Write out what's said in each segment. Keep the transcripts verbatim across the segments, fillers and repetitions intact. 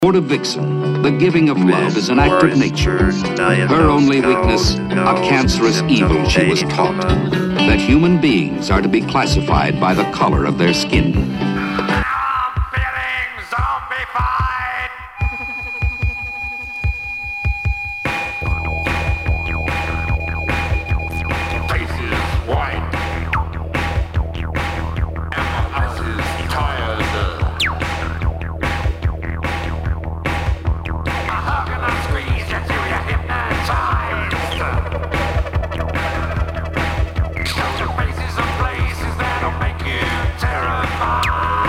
Lord of Vixen, the giving of love is an act of nature. Her only weakness, a cancerous evil she was taught, that human beings are to be classified by the color of their skin. I'm feeling zombified! Face is white. And my eyes is tired. I hug and I squeeze you till you're hypnotized. Show the faces of places that'll make you terrified.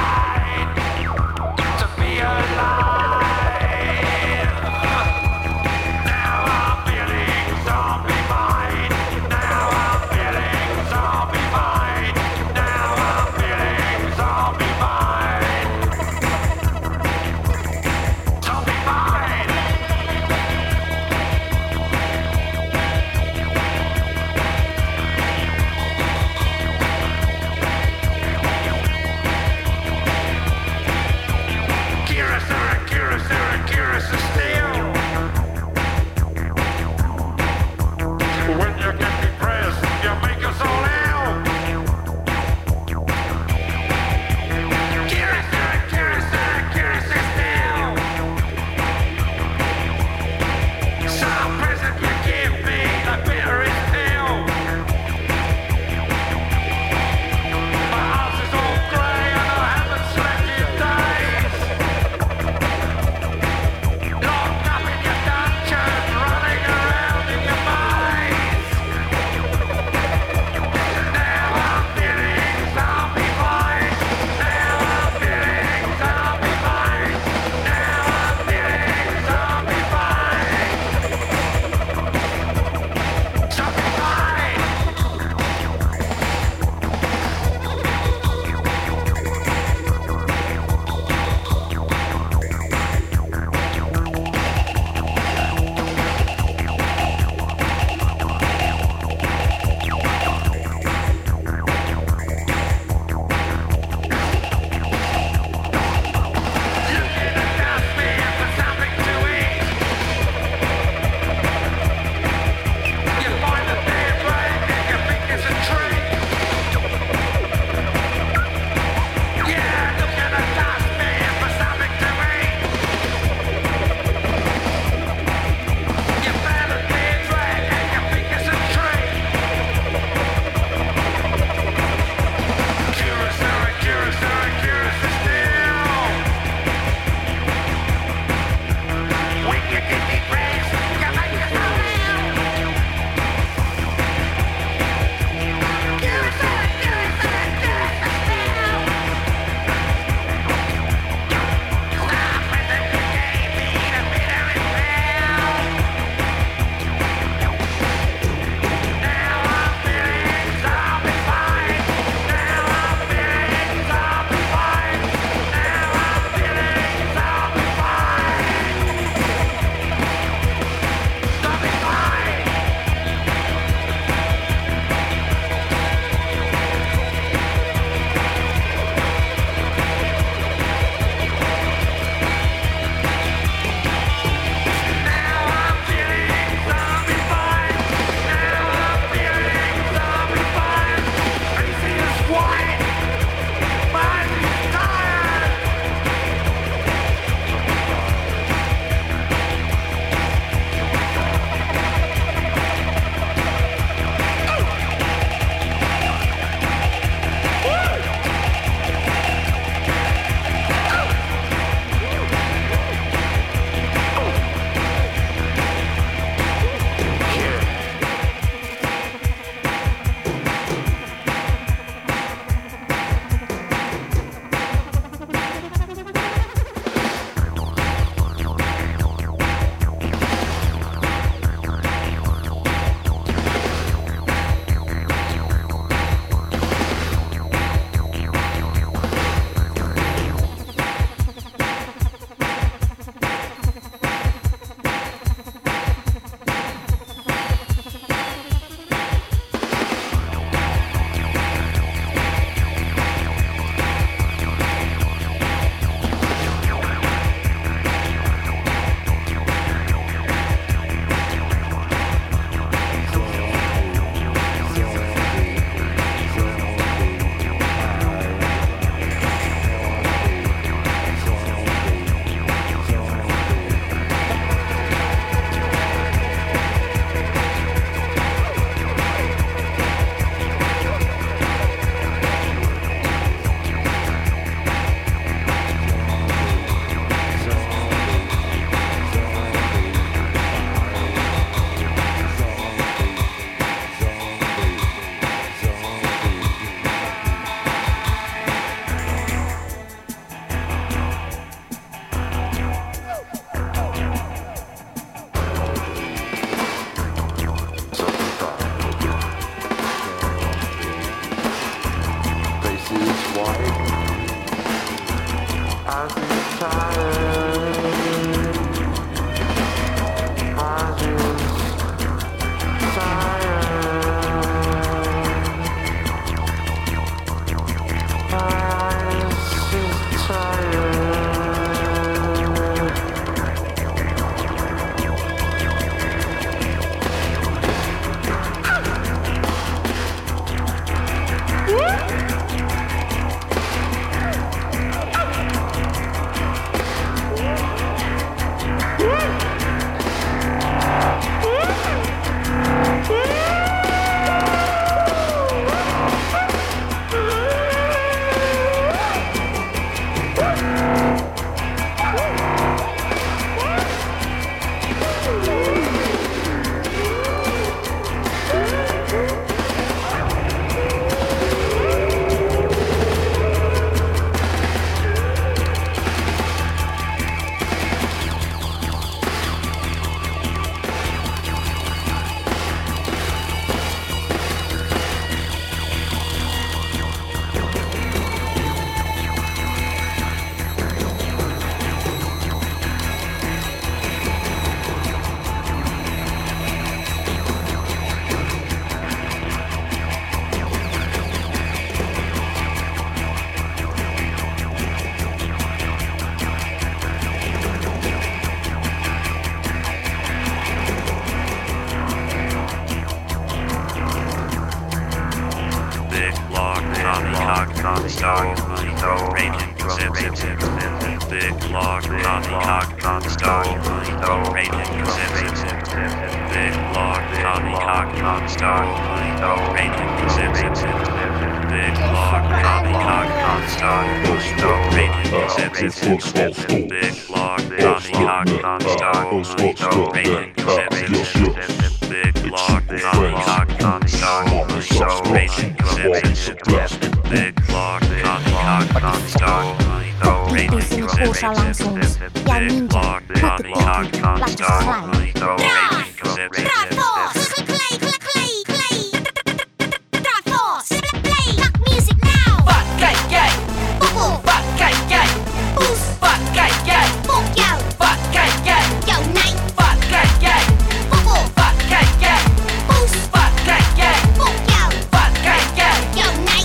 non-stop, no rating exhibit. Big log, Tommy cock, non-stop, no rating exhibit. Big log, Tommy cock, non-stop, no rating exhibit. Big log, Tommy cock, non-stop, no rating exhibit. Big log, Tommy cock, non-stop, no rating exhibit. Big log, Tommy cock, non-stop. Di sini pulsa langsung ya ninja Mati lagi slide Drive Drive force Play play play play Drive force Play Rock music now Bật cây gay Bubble Bật cây gay Boost Bật cây gay Bột dầu Bật cây gay Dầu nấy Bật cây gay Bubble Bật cây gay Boost Bật cây gay Bột dầu Bật cây gay Dầu nấy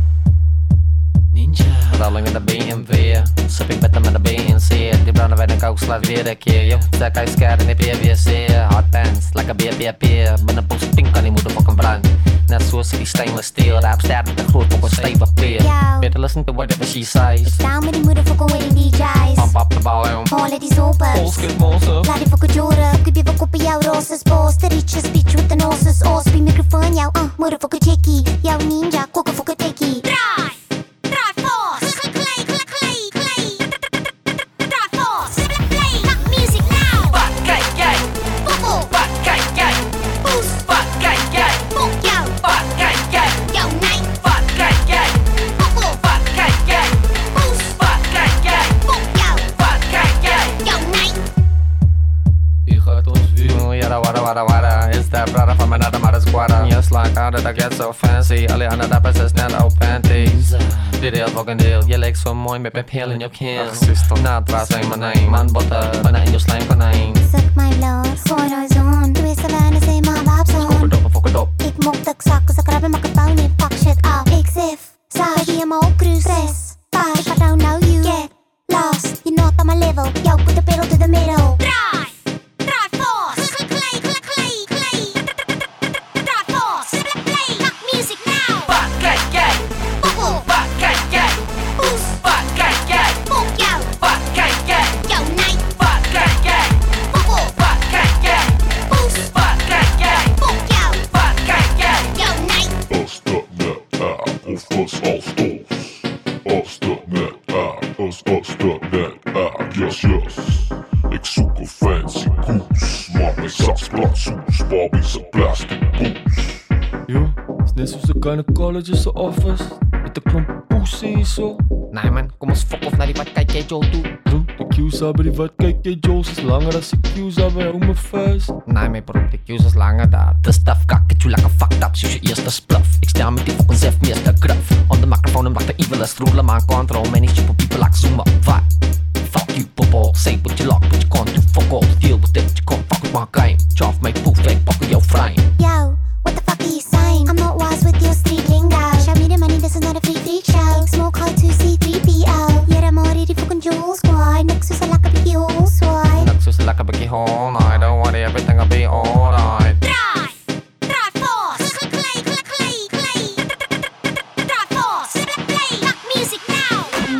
Ninja Rolling in the B M W Sipping better med B N C De bränner världen kaoslat vederke Yo, säkra i skären i P V C Hot dance, like a B B P Men een poos pink aan die motherfucking brand Net zoals die stainless steel Rap sterk met een groot op een stijve peer Yo. Better listen to whatever she says Down met die motherfucking wedding D J's Pump up the volume All of these opers Polskut monster Laat die fucking joren Ik heb ook op jouw roze boss The richest bitch with the noses All spring microfoon jou uh, motherfucking chickie Jouw ninja, kokken fucking tikkie Drive Drive force Play play play play Drive force Play rock music now Bật cây gay Bubble Bật cây gay Boost Bật cây gay Bột dầu Bật cây gay Dầu nấy Bật cây gay Bubble Bật cây gay Boost Bật cây gay Bột dầu Bật cây gay Dầu nấy U gaat ons vuur Yada wada wada wada Is that brother from another mother squatter Just like how did I get so fancy Alle andra rappers är snälla och panties Det är det fucking deal Jag lägger så mooi met mijn pil in your kin Natra säg my name Man botter Bijna in your slime konijn Suck my blood Photos on Du är så vän och säg my vibes on Fuck it up, fuck it up Ik mocht ook zakken, ze krabben, maak het bouw niet, fuck shit up. Ik zif, saai, baby, I'm all cruise, stress, fire. If I don't know you, get lost. You're not on my level, yo, put the pedal to the middle. Drive, drive force, play, play, play, play. Drive force, play, rock music now. Bật cây gay Bubble, Bật cây gay boost, Bật cây gay bột dầu, Bật cây gay dầu nấy. Bật cây gay Bubble, Bật cây gay boost, Bật cây gay bột dầu, Bật cây gay dầu nấy. Öster met är och förs avstås. Öster met är, öst, öster met är, yes yes. Ik zoek een fancy koers, maar mijn saksbladsoes, Bobby's een plastic poes. Yo, is net zoals de kleine colleges office met de klomp poesen en zo. Nee man, kom ons fuck off naar die wat kijk jij Joe toe Bro, de Q's hebben die wat kijk je Joe's is langer dan de Q's hebben om mijn vuist. Nee mijn bro, de Q's is langer daar De stuff kak het you like a fucked up Zoals je eerste spluff Ik sta met die fucking zef meester graf On de microfoon en wacht de evil is roelen maar control Man, ik super people like Zuma Wat? Fuck you bubble Say what you like but you can't do fuck all Deal with it, you can't fuck with my game Chaff my poof, fake pakken jouw frame Yo, what the fuck are you saying? I'm not wise with your street lingo. Show me the money, this is not a free freak show. Smoke hard to C three P O. Yeah, I'm already die fucking jewel squad. Niks is a lekker beetje holswaai. Nak soos lekker bietjie all night Don't worry, everything'll be alright Drive, drive force. Play, play, play, play. Drive force. Play, rock music now.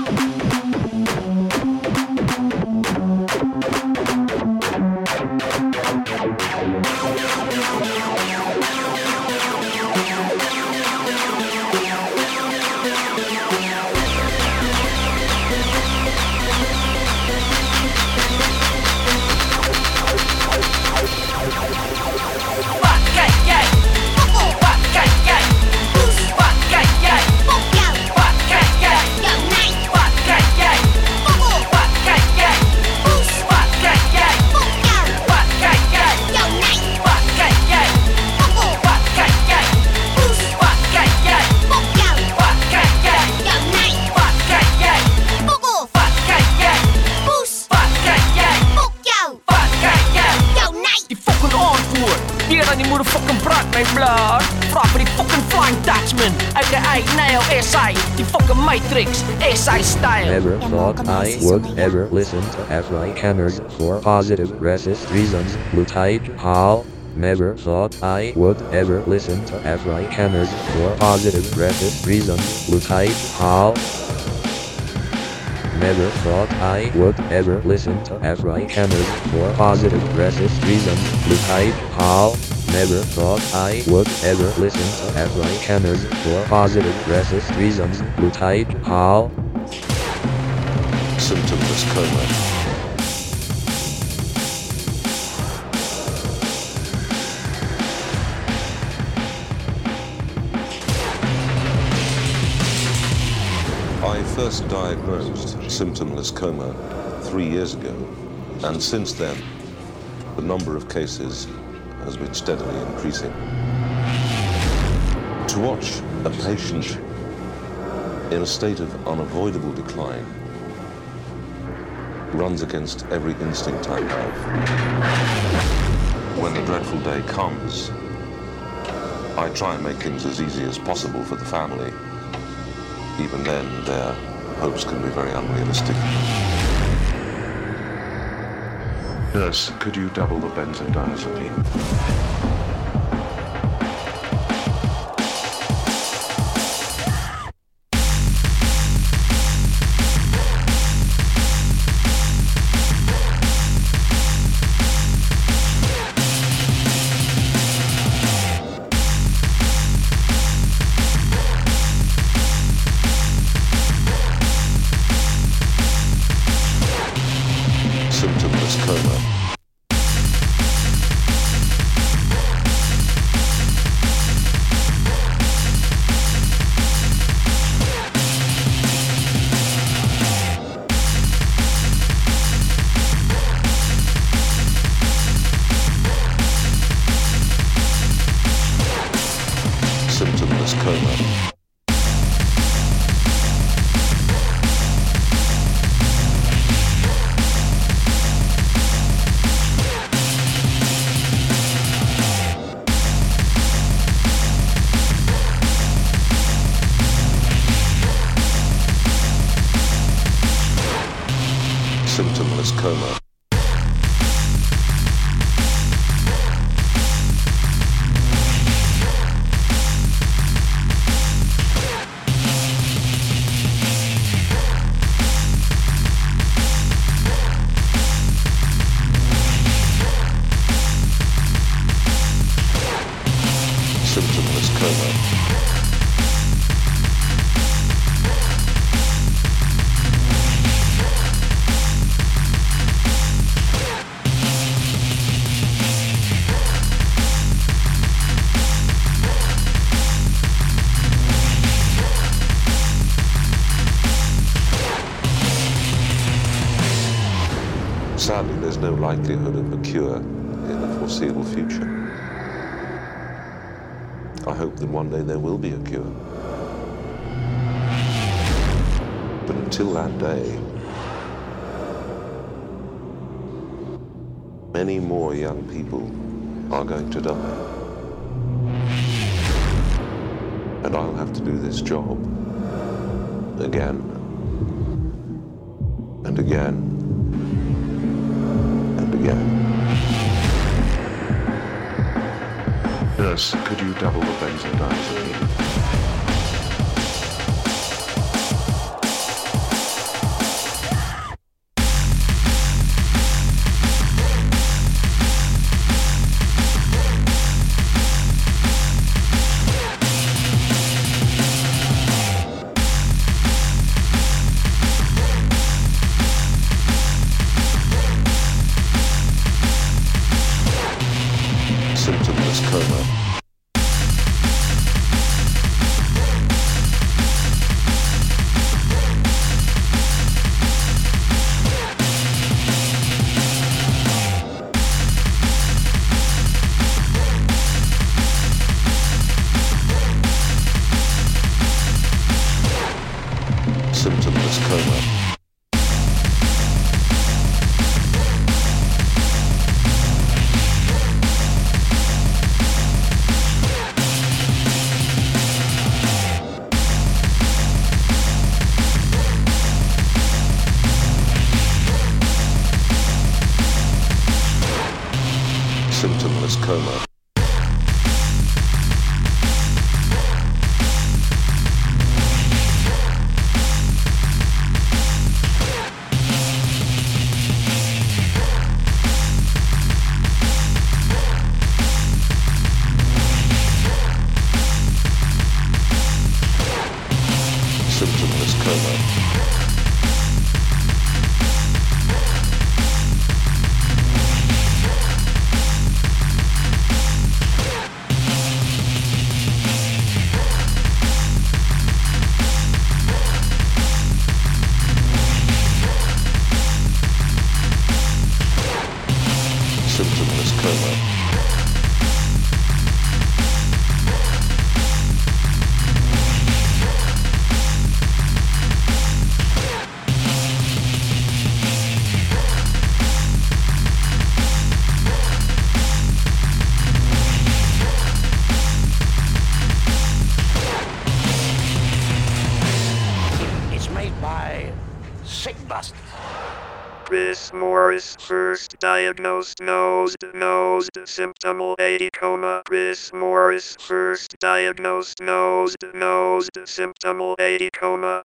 Bật cây gay Bubble, Bật cây gay boost, Bật cây gay bột dầu, Bật cây gay dầu nấy. Bật cây gay Bubble, Bật cây gay boost, Bật cây gay bột dầu, Bật cây gay dầu nấy. Bật cây gay Bubble, Bật cây gay boost, Bật cây gay bột dầu, Bật cây gay dầu nấy. Bật cây gay Bubble, Bật cây gay boost, Bật cây gay bột dầu, Bật cây gay dầu nấy. Die fucking antwoord Meer dan die motherfucking brak mijn blood Vraag voor die fucking Flying Dutchman aka Nail S I Die fucking Matrix S I style Never thought I would ever listen to Afro Hammers for positive racist reasons. Lutage Hall. Never thought I would ever listen to Afro Hammers for positive racist reasons. Lutage Hall. Never thought I would ever listen to Afrikaners for positive racist reasons. Blue Tide Hall. Never thought I would ever listen to Afrikaners for positive racist reasons. Blue Tide Hall. Symptomless coma. I first diagnosed symptomless coma three years ago, and since then, the number of cases has been steadily increasing. To watch a patient in a state of unavoidable decline runs against every instinct I have. When the dreadful day comes, I try and make things as easy as possible for the family. Even then, their hopes can be very unrealistic. Nurse, could you double the benzodiazepine? Symptomless coma. Symptomless coma. Symptomless coma. Symptomless coma. Sadly, there's no likelihood of a cure in the foreseeable future. I hope that one day there will be a cure. But until that day, many more young people are going to die. And I'll have to do this job again and again. Again. Nurse, could you double the benzodiazepine? Symptomless coma. Symptomless coma. Symptomless coma. symptomless coma. Chris Morris first diagnosed nosed nosed symptomal eighty coma. Chris Morris first diagnosed nosed nosed symptomal eighty coma.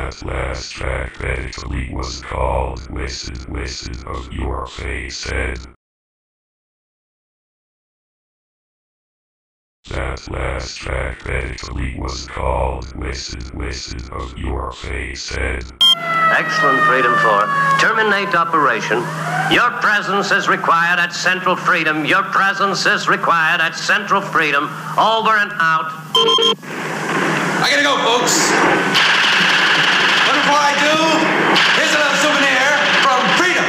That last track medically was called Wasted, Wasted of Your Face Head. That last track medically was called Wasted, Wasted of Your Face Head. Excellent, Freedom four. Terminate operation. Your presence is required at Central Freedom. Your presence is required at Central Freedom. Over and out. I gotta go, folks. But before I do, here's a little souvenir from Freedom.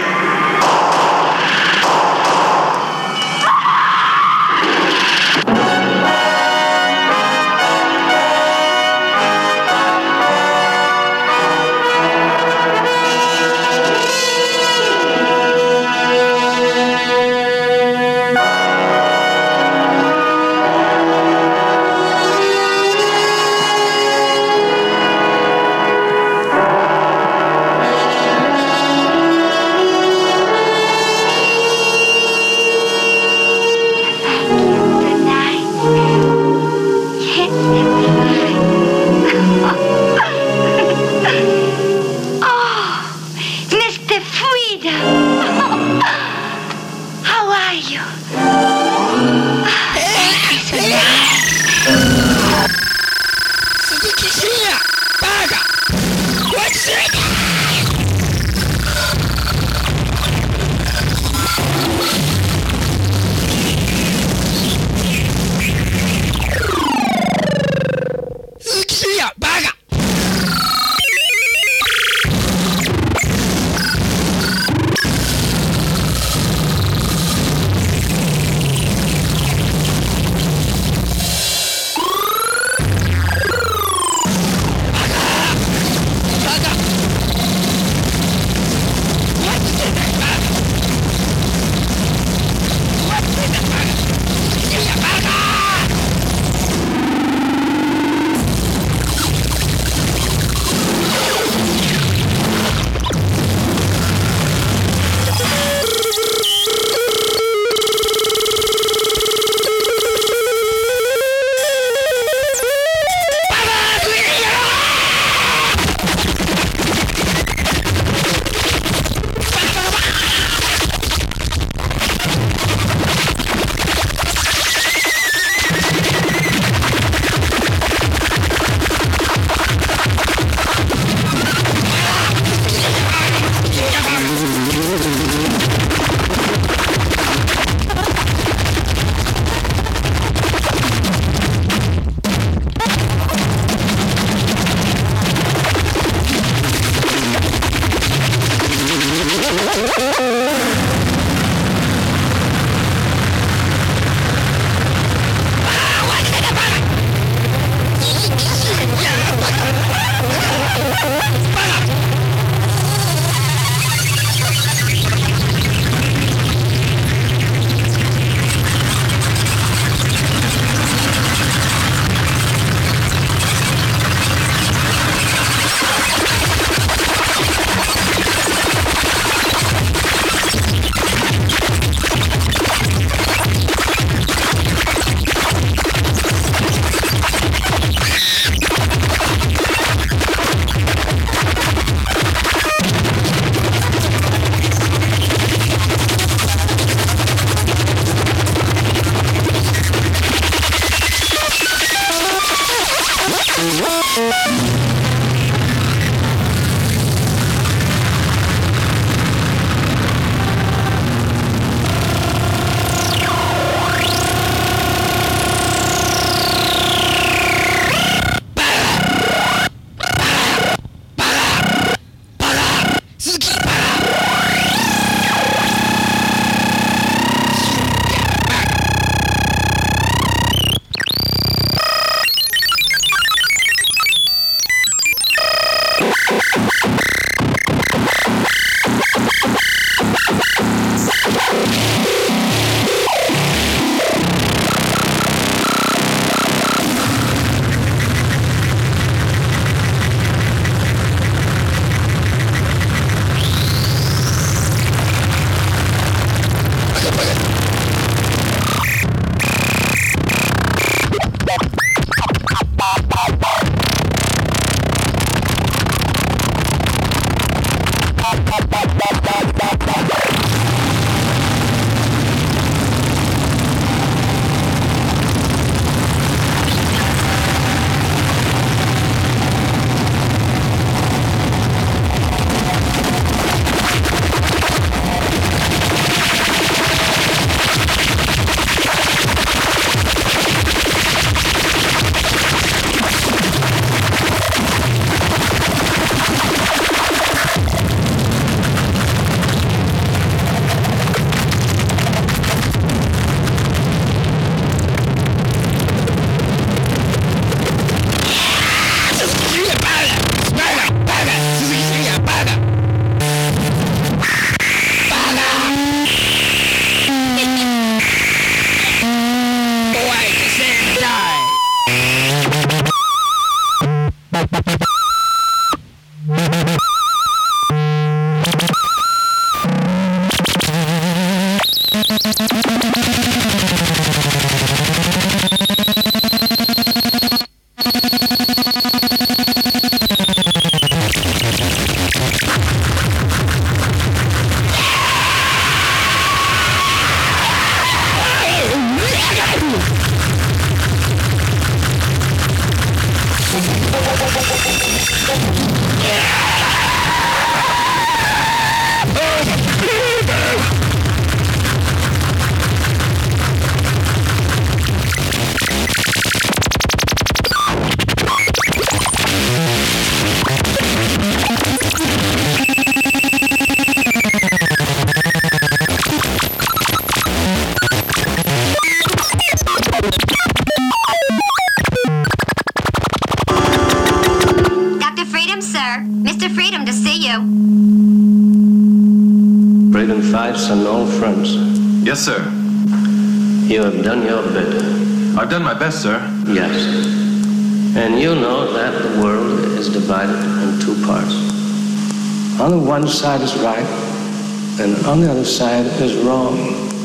And old friends. Yes, sir. You have done your bit. I've done my best, sir. Yes. And you know that the world is divided in two parts. On the one side is right, and on the other side is wrong.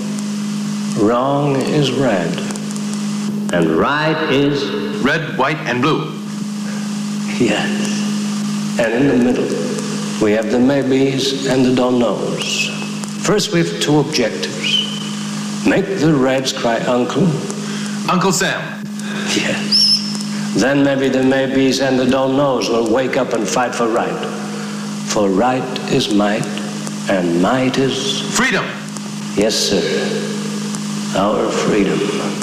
Wrong is red, and right is... Red, white, and blue. Yes. And in the middle, we have the maybes and the don't knows. First, we have two objectives. Make the Reds cry uncle. Uncle Sam. Yes. Then maybe the maybes and the don't knows will wake up and fight for right. For right is might, and might is... Freedom. Yes, sir. Our freedom.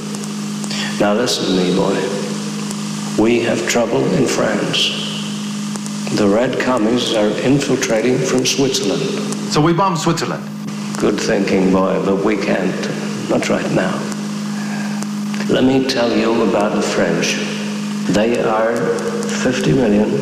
Now listen to me, boy. We have trouble in France. The Red commies are infiltrating from Switzerland. So we bomb Switzerland? Good thinking, boy, but we can't. Not right now. Let me tell you about the French. They are fifty million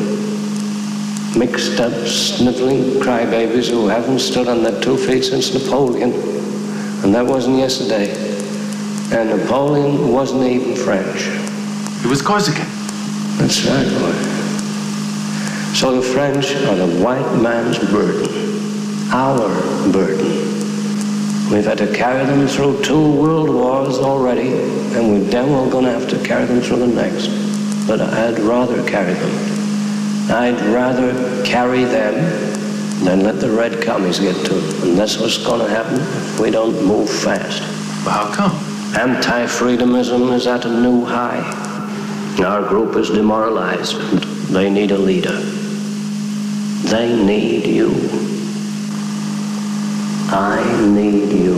mixed up, sniveling crybabies who haven't stood on their two feet since Napoleon. And that wasn't yesterday. And Napoleon wasn't even French. He was Corsican. That's right, boy. So the French are the white man's burden. Our burden. We've had to carry them through two world wars already, and we're damn well gonna have to carry them through the next. But I'd rather carry them. I'd rather carry them than let the Red commies get to them. And that's what's gonna happen if we don't move fast. But how come? Anti-freedomism is at a new high. Our group is demoralized. They need a leader. They need you. I need you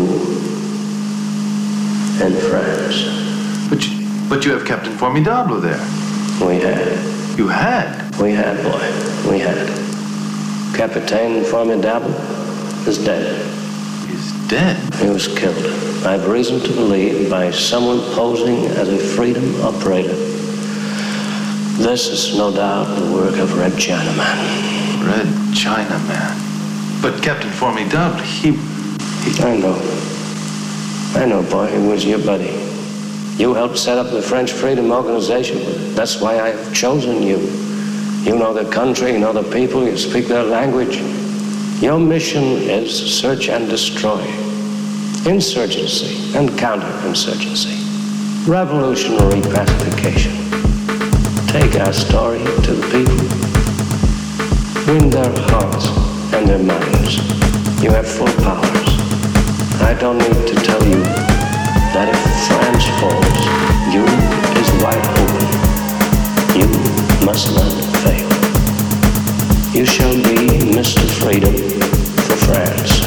in France. But you, but you have Captain Formidable there. We had. You had? We had, boy. We had. Captain Formidable is dead. He's dead? He was killed. I have reason to believe by someone posing as a freedom operator. This is no doubt the work of Red Chinaman. Red Chinaman. But Captain Formidable, he, he... I know. I know, boy. He was your buddy. You helped set up the French Freedom Organization. That's why I have chosen you. You know the country, you know the people, you speak their language. Your mission is search and destroy. Insurgency and counterinsurgency. Revolutionary pacification. Take our story to the people. Win their hearts and their minds. You have full powers. I don't need to tell you that if France falls, Europe is wide open. You must not fail. You shall be Mister Freedom for France.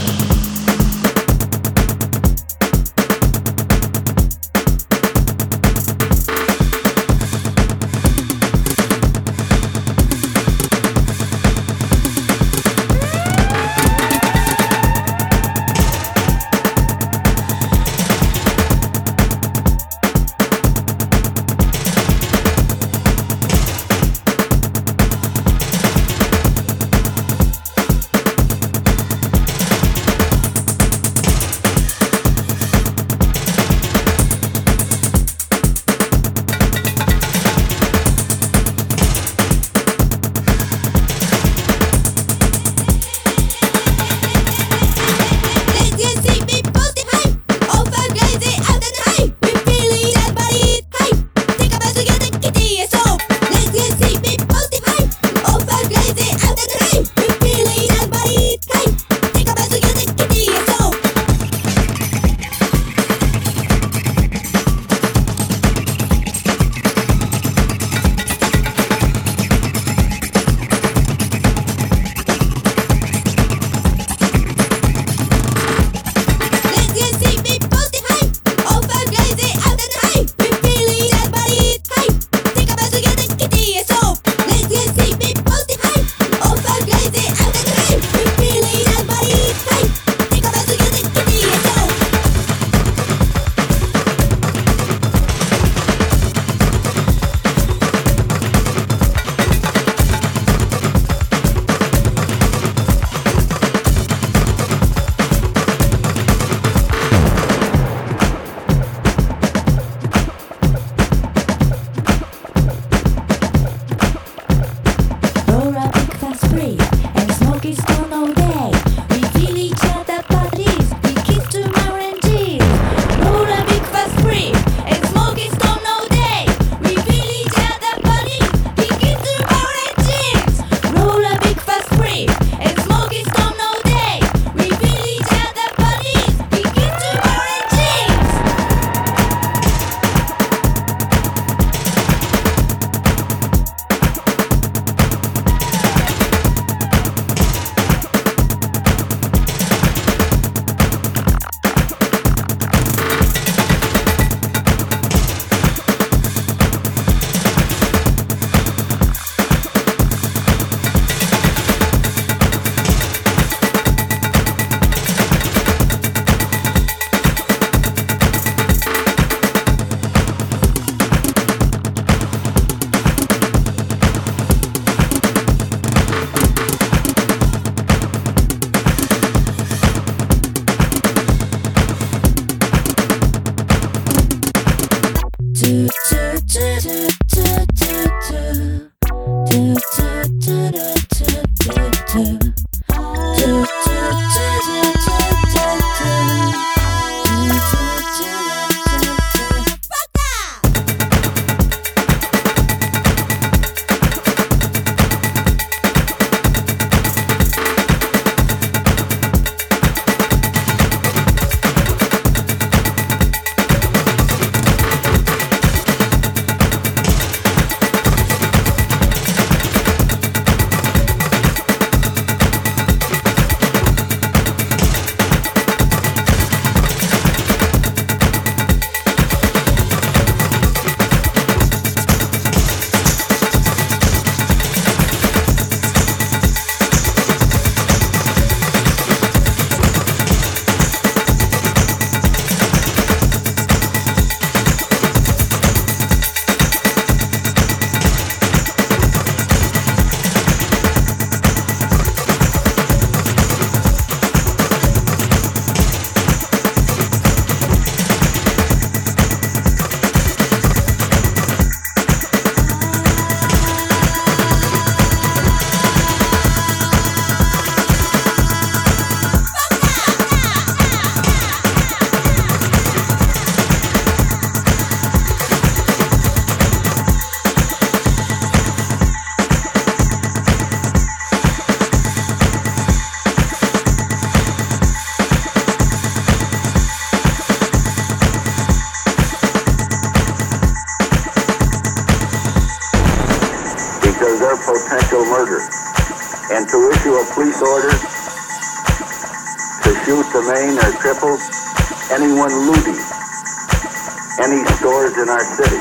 potential murder, and to issue a police order to shoot the main or triple anyone looting any stores in our city.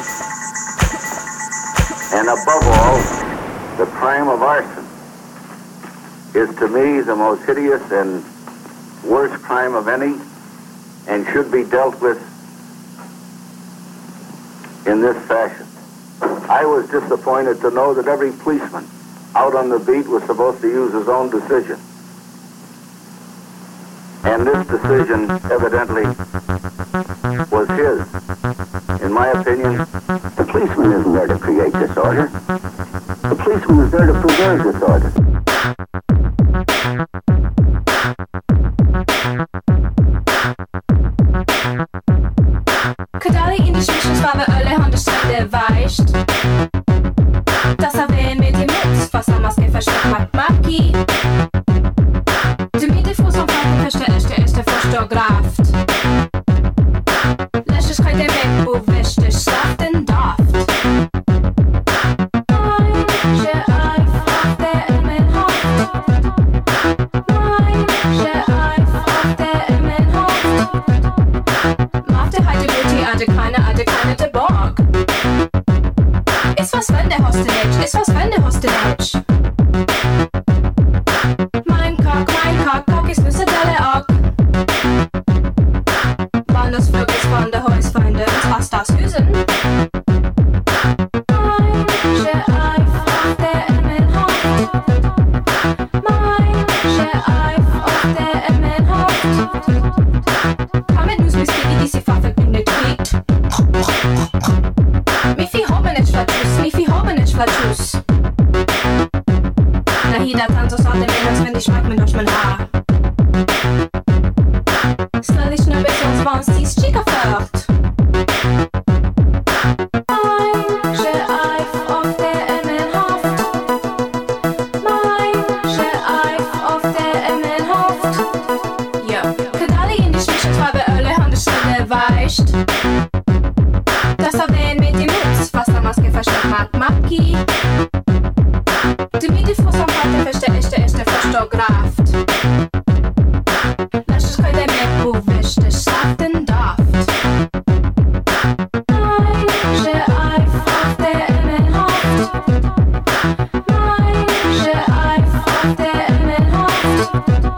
And above all, the crime of arson is to me the most hideous and worst crime of any, and should be dealt with in this fashion. I was disappointed to know that every policeman out on the beat was supposed to use his own decision. And this decision evidently was his. In my opinion, the policeman isn't there to create disorder. The policeman is there to preserve disorder. Kadali in die Schmischensfarbe Ölle und die Stelle weicht. Das er will mit dem Mut, was er Maske versteckt hat, Maki. Du mit dem Fuß und Franken verstehe ich, der erste Fotograft. Lässt ich kein weg, wo wäscht ich, schlaft den Daft. Ist was wenn der Hostelage, ist was wenn der Hostelage. Mein Cock, mein Cock, Cock ist nüsse Delle Ock. Wann das Flug ist von der Häusfeinde, was das Hüsen. Manche Eif auf der Emmenhoft. Manche Eif auf der Emmenhoft. Komm mit Nuss, Whisky, die diese Pfaffe bindet, kriegt. Mi fi hoben et flatus, mi fi hoben et flatus. Na hida tanto sa de menos wenn ich schmeck mir durch mein Haar. Stell ich nur bis uns wann siehst chica fört. Manche Eif auf der Emmenhoft. Manche Eif auf der Emmenhoft. Ja, Kadali in die Schmischentreibe Ölle und die Stelle weicht. Das er wen mit dem Mut, was der Maske versteckt hat, Maki. Du mit dem Fuß am Vater verstehe ich, der erste Fotograft. Lass ich keine mehr, wo wäscht ich, schlaft den Daft. Manche Eif auf der Emmenhoft. Manche Eif auf der Emmenhoft.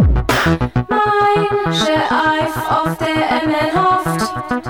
Manche Eif auf der Emmenhoft.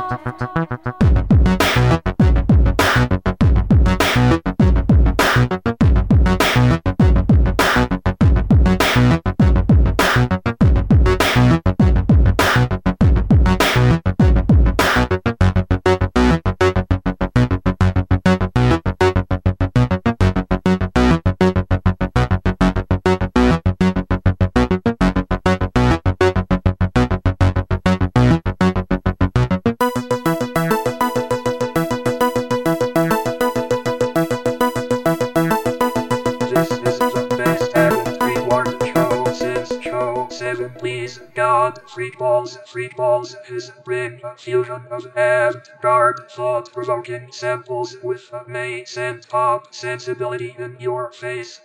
Freak balls, freak balls, his brain, a fusion of avant-garde, thought-provoking samples with a maze and pop sensibility in your face.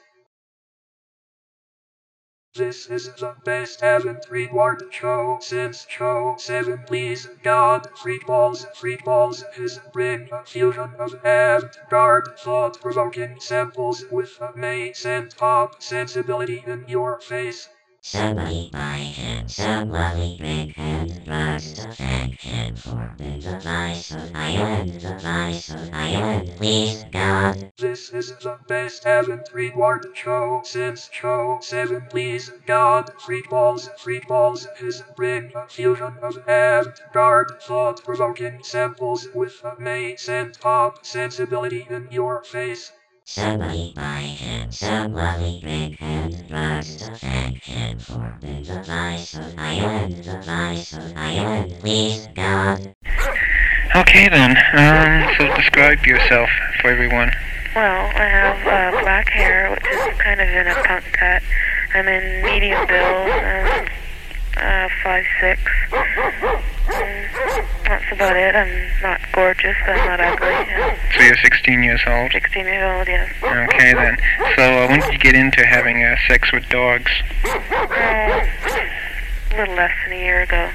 This is the best avant-garde show since show seven, please God. Freak balls, freak balls, his brain, a fusion of avant-garde, thought-provoking samples with a maze and pop sensibility in your face. Somebody buy him some lovely big hand drugs to thank him for the device of iron, device of iron, please God. This is the best avant-garde show since show seven, please God. Freak balls, freak balls, his brain, a fusion of avant-garde, thought-provoking samples with a maze and pop sensibility in your face. Somebody buy him some lovely big hand drugs to thank him for the device of iron, device of iron, please God. Okay then, um, so describe yourself for everyone. Well, I have uh, black hair, which is kind of in a punk cut. I'm in medium build. Um, uh, five, six. Mm, that's about it. I'm not gorgeous, but I'm not ugly. Yeah. So you're sixteen years old? sixteen years old, yes. Okay, then. So uh, when did you get into having uh, sex with dogs? Uh, a little less than a year ago.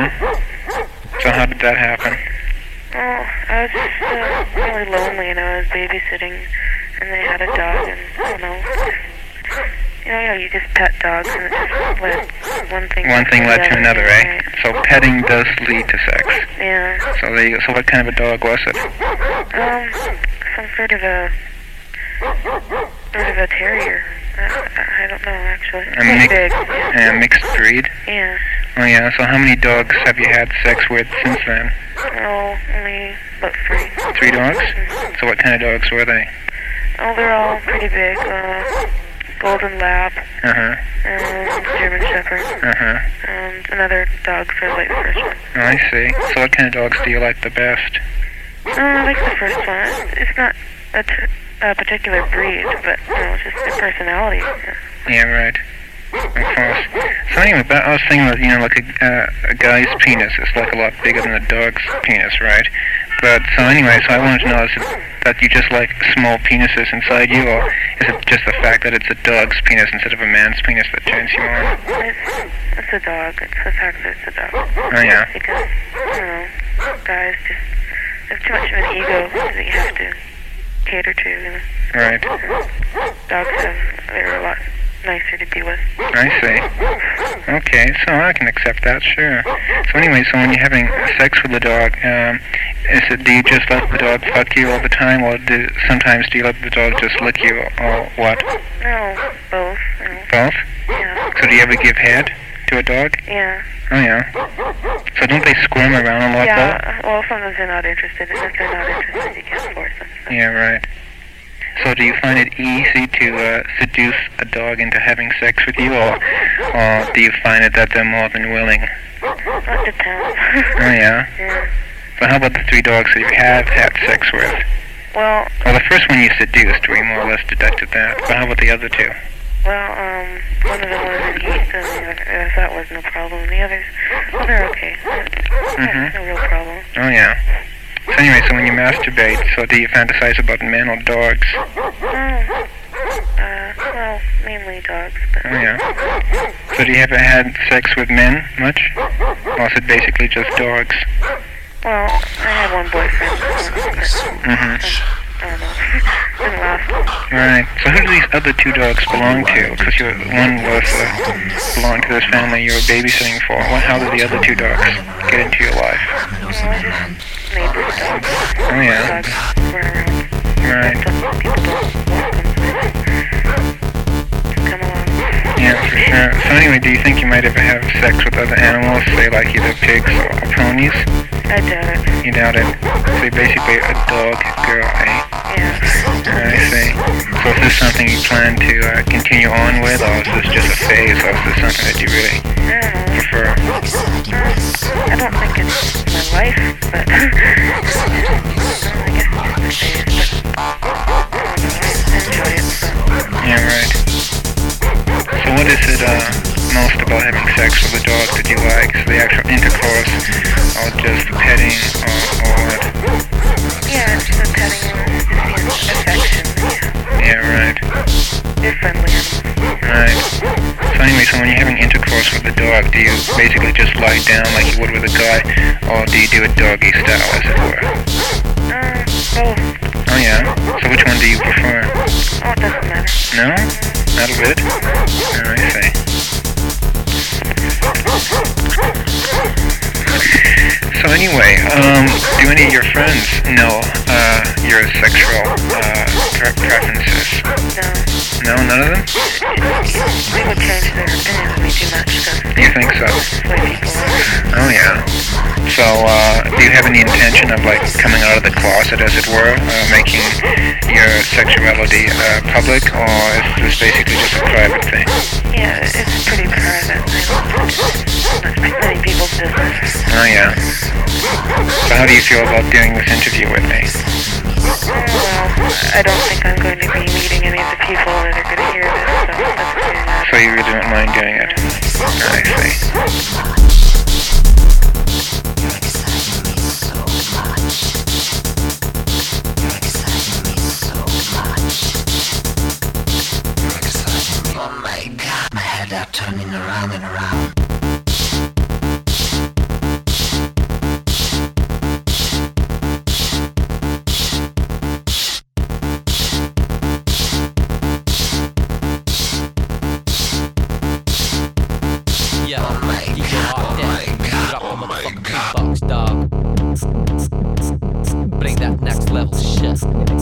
Mm-hmm. So how did that happen? Oh, I was just uh, really lonely, and I was babysitting, and they had a dog, and I don't know, just, you know, you know, you just pet dogs, and it just led one thing. One thing led to another, eh? Right. So petting does lead to sex. Yeah. So there you go. So what kind of a dog was it? Um, some sort of a, sort of a terrier. I, I don't know, actually. A mix, big. Yeah. A mixed breed? Yeah. Oh yeah. So how many dogs have you had sex with since then? Oh, only about three. Three dogs? So what kind of dogs were they? Oh, they're all pretty big. Uh, Golden Lab. Uh-huh. And German Shepherd. Uh-huh. And another dog for like the first one. Oh, I see. So what kind of dogs do you like the best? Uh, I like the first one. It's not a, t a particular breed, but you know, it's just their personality. Yeah, yeah right. Of course. So anyway, but I was thinking that, you know, like a, uh, a guy's penis is like a lot bigger than a dog's penis, right? But, so anyway, so I wanted to know, is it that you just like small penises inside you, or is it just the fact that it's a dog's penis instead of a man's penis that turns you on? It's, it's a dog. It's the fact that it's a dog. Oh, yeah. Because, you know, guys just have too much of an ego that you have to cater to, you know. Right. Dogs have, they're a lot nicer to be with. I see. Okay, so I can accept that, sure. So anyway, so when you're having sex with the dog, um, is it, do you just let the dog fuck you all the time, or do, sometimes do you let the dog just lick you, or what? No, both. You know. Both? Yeah. So do you ever give head to a dog? Yeah. Oh, yeah. So don't they squirm around a lot, yeah, though? Well, sometimes they're not interested, and if they're not interested, you can't force them. So. Yeah, right. So do you find it easy to uh, seduce a dog into having sex with you, or, or do you find it that they're more than willing? That depends. Oh, yeah? Yeah. So how about the three dogs that you have had sex with? Well... Well, the first one you seduced, we more or less deducted that. But how about the other two? Well, um, one of them was in heat, and the other, uh, that was no problem. The others, well, they're okay. Mm-hmm. No real problem. Oh, yeah. So anyway, so when you masturbate, so do you fantasize about men or dogs? Oh, uh, well, mainly dogs. But oh, yeah. So do you ever had sex with men much? Or is it basically just dogs? Well, I had one boyfriend. Mm-hmm. I don't know. Didn't last. Right. So who do these other two dogs belong to? Because one was uh, belonged to this family you were babysitting for. Well, how did the other two dogs get into your life? Well, just neighbors' dogs. Oh, yeah. Dogs run around. Right. People don't walk them. Just come along. Yeah, for sure. So anyway, do you think you might ever have sex with other animals, say like either pigs or ponies? I doubt it. You doubt it? So you're basically a dog girl, eh? Yeah. I see. So is this something you plan to uh, continue on with, or is this just a phase, or is this something that you really prefer? Uh, I don't think it's my life, but I guess it's just a phase, but I enjoy it, so. Yeah, right. So what is it uh, most about having sex with a dog that you like? Is the actual intercourse, or just the petting, or, or what? Yeah, it's the petting and just the affection, yeah. Yeah, right. They're friendly animals. Right. So anyway, so when you're having intercourse with the dog, do you basically just lie down like you would with a guy, or do you do it doggy style, as it were? Uh, both. Oh yeah? So which one do you prefer? Oh, it doesn't matter. No? Not a bit? Oh, I see. So anyway, um, do any of your friends know uh, your sexual uh, pre preferences? No. No, none of them? They would change their opinion of me too much, because... You think so? Way people are. Oh, yeah. So, uh, do you have any intention of, like, coming out of the closet, as it were, uh, making your sexuality uh, public, or is this basically just a private thing? Yeah, it's pretty private. I don't not many people's business. Oh, yeah. So how do you feel about doing this interview with me? Well, I don't think I'm going to be meeting any of the people that are going to hear this, so that's okay. So you really don't mind doing it. I see. Oh my God, my head out turning around and around. Yeah, oh my D J Hard Death. Drop the motherfucking beatbox, dog. Bring that next level shit.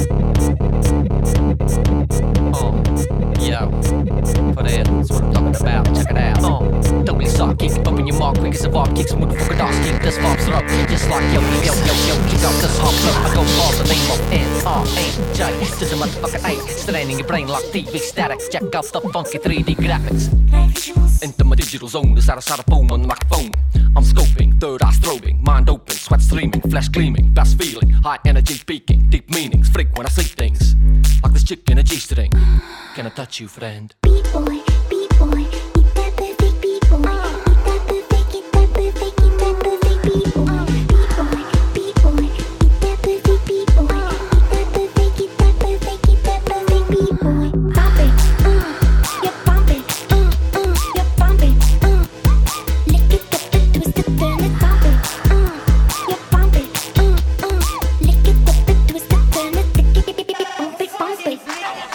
Oh, yo, for it, that's what I'm talking about. Check it out. Oh, don't be soft, keep bumping your mark quick as a vibe kicks. Motherfucker, dog, keep this vibes up. Just like yo, yo, yo, yo, kick out this hop up. I go all the name of N R A J. Just a motherfucker A, straining your brain like T V static. Check out the funky three D graphics. Into my digital zone, the side of side of boom on the microphone. I'm scoping, third eye strobing, mind open, sweat streaming, flesh gleaming, best feeling, high energy peaking, deep meanings, freak when I see things. Like this chick in a G-string. Can I touch you, friend? B-boy, B-boy, eat that perfect B-boy. Eat that perfect, eat that perfect, eat that perfect B-boy. B-boy, B-boy, eat that perfect B-boy. Eat that perfect, eat that perfect, eat that perfect B-boy. Pop it, uh, you pump it, uh, uh, you pump it, uh. Lick it up and twist it, turn it, pop it, uh, you pump it, uh, uh. Lick it up and twist it, turn it, pump it, pump it.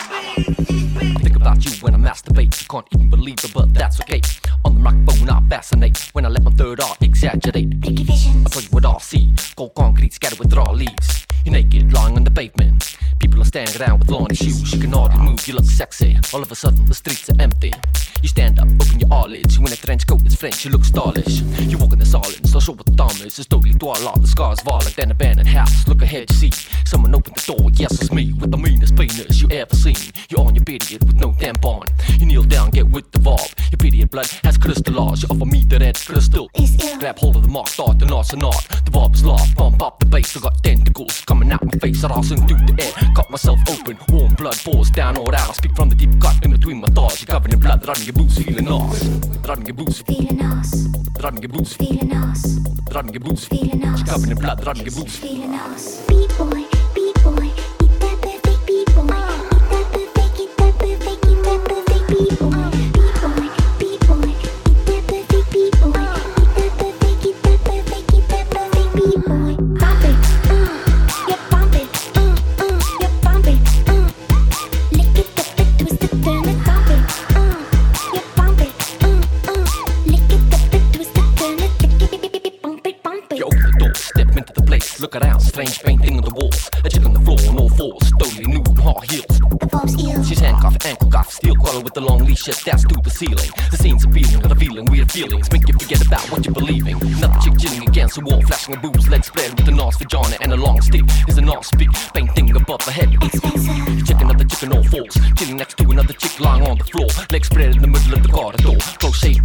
About you when I masturbate, you can't even believe it, but that's okay. On the microphone I fascinate when I let my third eye exaggerate. I tell you what I see, cold concrete scattered with raw leaves. You're naked, lying on the pavement. People are standing around with lawn shoes. You can hardly move, you look sexy. All of a sudden the streets are empty. You stand up, open your eyelids. You in a trench coat, it's French, you look stylish. You walk in the silence, not sure what the time is. It's totally twilight, the sky's violet, an abandoned house. Look ahead, you see someone open the door. Yes, it's me, with the meanest penis you ever seen. You're on your period with no tampon. You kneel down, get with the vibe. Your period blood has crystallized. You offer me the red crystal. Grab hold of the mark, start the knot's a knot. The vibe is live, pump up the bass. I got tentacles coming out my face, rising through the air. Cut myself open, warm blood pours down all out. I speak from the deep cut in between my thighs. You're covered in blood, running your boots, feeling nice. Running your boots, feeling nice. Running your boots, feeling nice. Running your boots, feeling nice. You're covered in blood, running your boots, feeling nice. B-boy, B-boy, eat that perfect B-boy. Eat that perfect, eat that perfect, eat that perfect B-boy. B-boy, B-boy, eat that perfect B-boy. Eat that perfect, eat that perfect, eat that perfect B-boy. Pop it, uh, you pump it, uh, uh, you pump it, uh. Lick it up and twist it, turn it, pop it, uh, you pump it, uh, uh. Lick it up and twist it, turn it, pump it, pump it. you open the door, step into the place. Look around, strange painting on the walls. A chick on the floor on all fours, totally nude, high heels. The Bob's ill. She's handcuffed, ankle cuffed, steel collar with the long leash attached to the ceiling. The scene's appealing, got a feeling, weird feelings make you forget about what you're believing. Another chick chilling against the wall, flashing her boobs, legs spread with a nice vagina and a long stick. Is a nice speak, painting above her head. Chick another chick on all fours, chilling next to another chick lying on the floor, legs spread in the middle of the corridor. Close shave.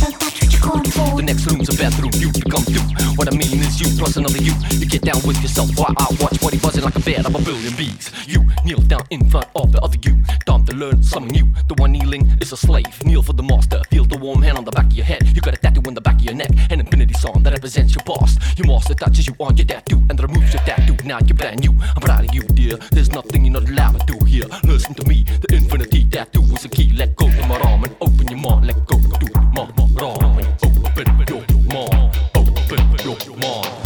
The next room's a bathroom, you become two. What I mean is you plus another you. You get down with yourself while I watch what he buzzing like a bed of a billion bees. You kneel down in front of the other you. Time to learn something new. The one kneeling is a slave. Kneel for the master. Feel the warm hand on the back of your head. You got a tattoo on the back of your neck, an infinity sign that represents your past. Your master touches you on your tattoo and removes your tattoo. Now you're brand new. I'm proud of you, dear. There's nothing you're not allowed to do here. Listen to me. The infinity tattoo is a key. Let go of my arm and open your mind. Let go of my arm and open your mind. Open your mind. Open your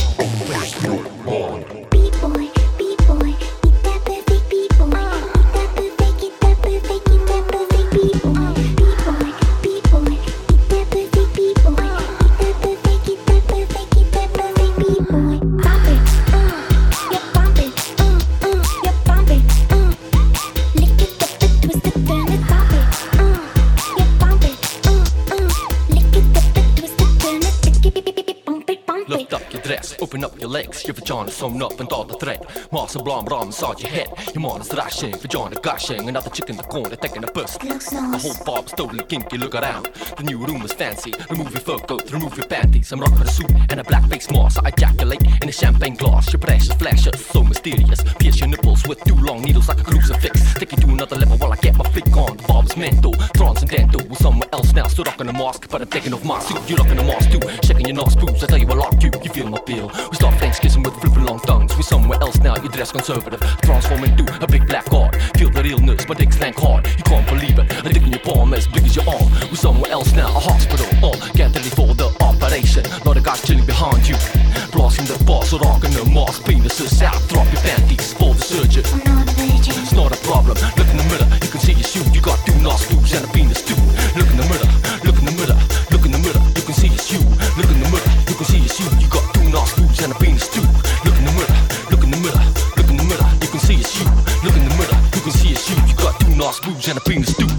mind. B-boy, B-boy, eat that perfect B-boy. Eat that perfect, eat that perfect, eat that perfect B-boy. B-boy, B-boy, eat that perfect B-boy. Eat that perfect, eat that perfect, eat that perfect B-boy. Pop it, uh, you pump it, uh, uh, you pump it, uh. Lick it up and twist it, turn it, pop it, uh, you pump it, uh, uh. Lick it up and twist it, turn it, pump it, pump it. Lift up your dress, open up your legs. Your vagina sewn up and all the thread. More sublime raw inside your head. Your mind is thrashing, vagina gushing. Another chick in the corner taking a piss. The whole bob's totally kinky, look around. The new room is fancy. Remove your fur coat, remove your panties. I'm rocking a suit and a black face mask. I ejaculate in a champagne glass. Your precious flashes, so mysterious. Pierce your nipples with two long needles like a crucifix. Take you to another level while I get my flick on. The bob's mental, transcendental. We're somewhere else now, still rocking a mask, but I'm taking off my suit. You're rocking a mask too, shaking your nostrils. I tell you I like you, you feel my feel. We start French kissing with flipping long tongues. We're somewhere else now, you dress conservative, transform into a big black god. Feel the realness, my dick's slank hard. You can't believe it, a dick in your palm as big as your arm. We're somewhere else now, a hospital. Oh, get ready for the operation. Lot of guys chilling behind you, blasting the boss, rocking the mask. Penises out, drop your panties for the surgeon. It's not a problem. Look in the mirror, you can see your shoe. You got two nostrils and a penis too. Look in the mirror, look in the mirror, look in the mirror, you can see your shoe. Look in the mirror, you can see your shoe. You got two nostrils and a penis too. Look in the mirror, look in the mirror, look in the mirror, you can see your shoe. Look in the mirror, you can see your shoe. You got two nostrils and a penis too.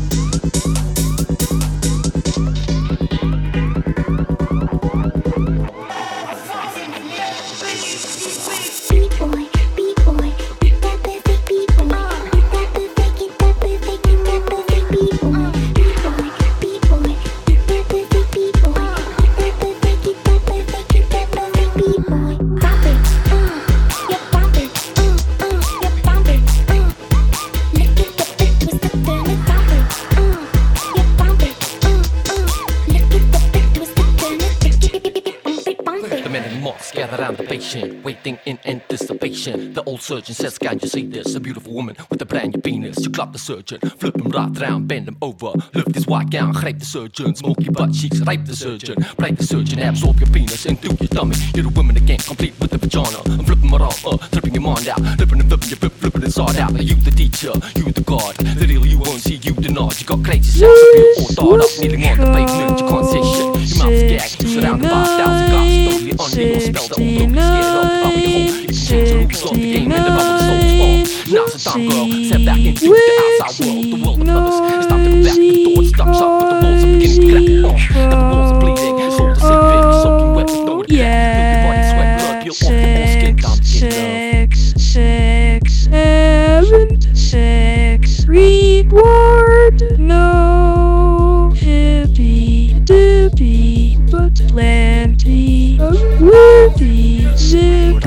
Waiting in anticipation. The old surgeon says, can you see this? A beautiful woman with a brand new penis. You clap the surgeon, flip him right round, bend him over. Lift his white gown, grijp the surgeon. Smoky butt cheeks, rape the surgeon. Break the surgeon, absorb your penis into your tummy. You're a woman again, complete with the vagina. I'm flipping her off, uh, tripping your mind out. Flipping and flipping your flip, flipping inside out. Are you the teacher? You the god? The real you won't see, you the nod. You got crazy sounds of you all thought up. Kneeling on the pavement, you can't say shit. Your mouth's gagged, you surrounded by a thousand guys. Totally under your spell, the old dog is scared of. I'll be the whole, you can change the rules of the game and the bubble the soul's form. Now's the time, girl, step back into the outside world, the world of others. It's time to go back, the door is stuck shut, but the walls are beginning to crack. Oh, now the walls are bleeding, soul is sinking, soaking wet with no regret. Feel your body sweat, blood peel off your whole skin. Time to get love. Six, six, seven, six, reward, no, hippy, dippy, but plenty of worthy zip.